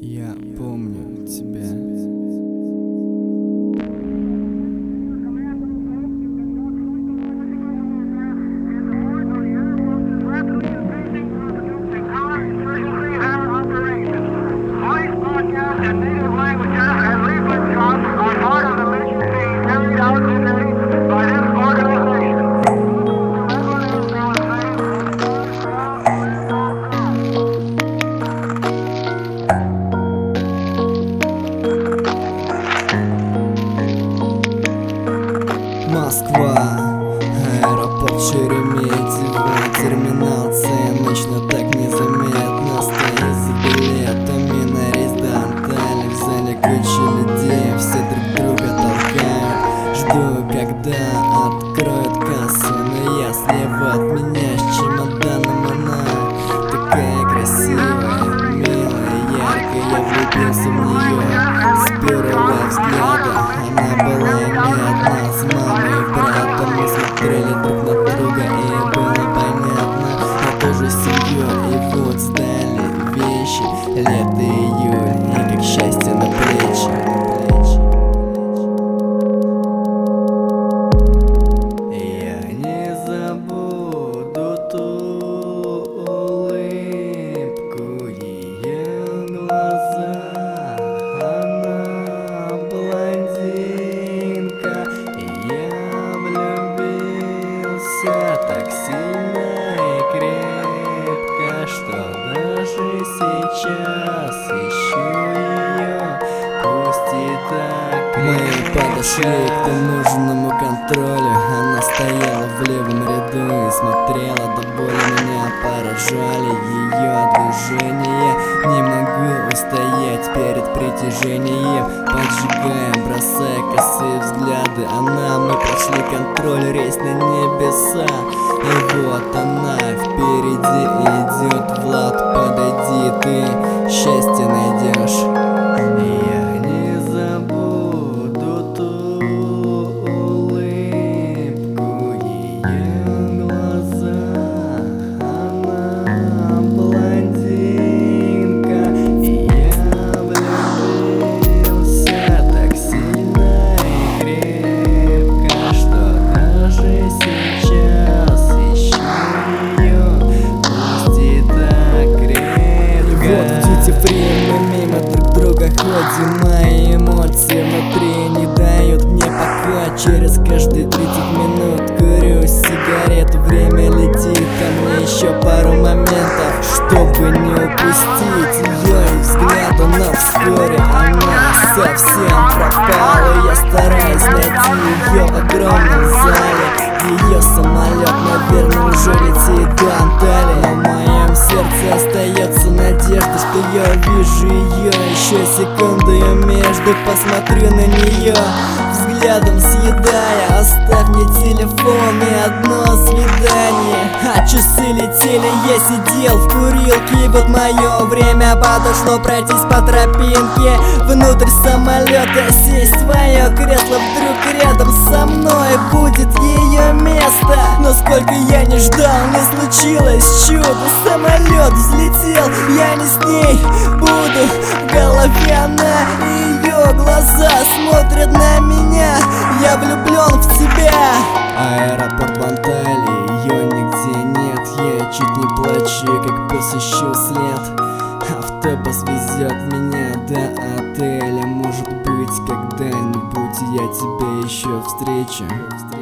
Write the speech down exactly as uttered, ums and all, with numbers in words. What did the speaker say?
Я помню тебя. Москва, аэропорт Шереметьево, терминал ценочно, так незаметно стоит за билетами на рейс до Анталии. В зале куча людей, все друг друга толкают. Жду, когда откроют кассу, но я слева от меня с чемоданом. Она такая красивая, милая, яркая, я влюбился в нее с первого взгляда. Она была не одна, с мамой и братом мы смотрели друг на друга, и было понятно, я тоже семью. И вот сдали вещи, лето, июль, и как счастье на плечи. Я не забуду ту улыбку, ее глаза. Она блондинка, и я влюбился так сильно и крепко, что даже сейчас ищу ее, пусть и так. Мы подошли к таможенному контролю. Она стояла в левом ряду и смотрела до боли. Меня поражали ее движения. Не могу устоять перед притяжением, поджигая, бросая косые взгляды. Она, мы прошли контроль, рейс на небеса. И вот она впереди идет. Влад, подойди, ты счастье найдешь. Я не забуду ту улыбку, ее глаза. Она блондинка, и я влюбился так сильно и крепко, что даже сейчас ищу ее, пусть и так крепко. И вот в дьюти-фри мы мимо друг друга ходим, мои эмоции внутри не дают мне покоя. Через каждые тридцать минут курю сигарету, время летит, а мне еще пару моментов, чтобы не упустить ее и взгляда. Но вскоре она совсем пропала. Я стараюсь найти ее в огромном зале. Ее самолет, наверное, уже летит до Анталии. Но в моем сердце остается надежда, что я увижу ее еще секунду и между. Посмотрю на нее, взглядом съедая. Оставь мне телефон и одно свидание. А часы летели, я сидел в курилке. И вот мое время подошло пройтись по тропинке внутрь самолета, сесть в свое кресло. Вдруг рядом со мной будет ее место. Но сколько я не ждал, не случилось чудо. Самолет взлетел, я не с ней буду. В голове она и ее глаза смотрят на меня. Я влюблен в тебя. Аэропорт в Анталии, ее нигде нет. Я чуть не плачу, как пес ищу след. Автобус везет меня до отеля. Может быть, когда-нибудь я тебя еще встречу.